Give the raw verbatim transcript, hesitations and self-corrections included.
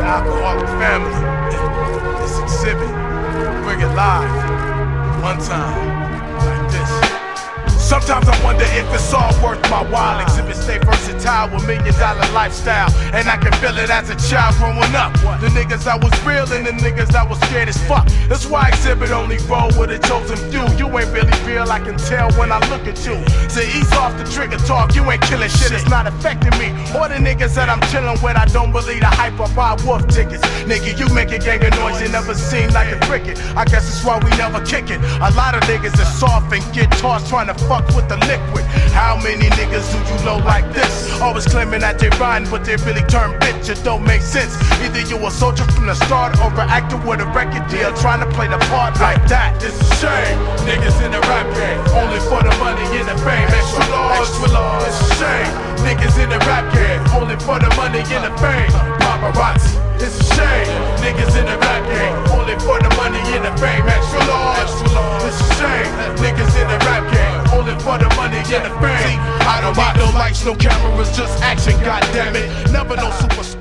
alcoholic family. This exhibit, bring it live, one time, like this. Sometimes I wonder if it's all worth my while. Exhibit stay versatile with million dollar lifestyle, and I can feel it as a child growing up. The niggas that was real and the niggas that was scared as fuck. That's why Exhibit only roll with a chosen few. You ain't really real, I can tell when I look at you. So ease off the trigger talk, you ain't killing shit, it's not affecting me. Or the niggas that I'm chilling with, I don't believe the hype or buy wolf tickets. Nigga, you make a gang of noise, you never seen like a cricket. I guess that's why we never kick it. A lot of niggas are soft and get tossed trying to fuck with the liquid. How many niggas do you know like this? Always claiming that they rhyme, but they really turn bitch. It don't make sense. Either you a soldier from the start or an actor with a record deal trying to play the part like that. It's a shame. Niggas in the rap game, only for the money and the fame. Extra large, extra large. It's a shame. Niggas in the rap game, only for the money and the fame. Paparazzi. It's a shame. Niggas in the rap game, only for the money and the fame. Extra large, extra large. It's a shame. Niggas in the rap game, only for the money and the fame. I don't need no lights, no cameras, just action, goddammit. Never no superstar.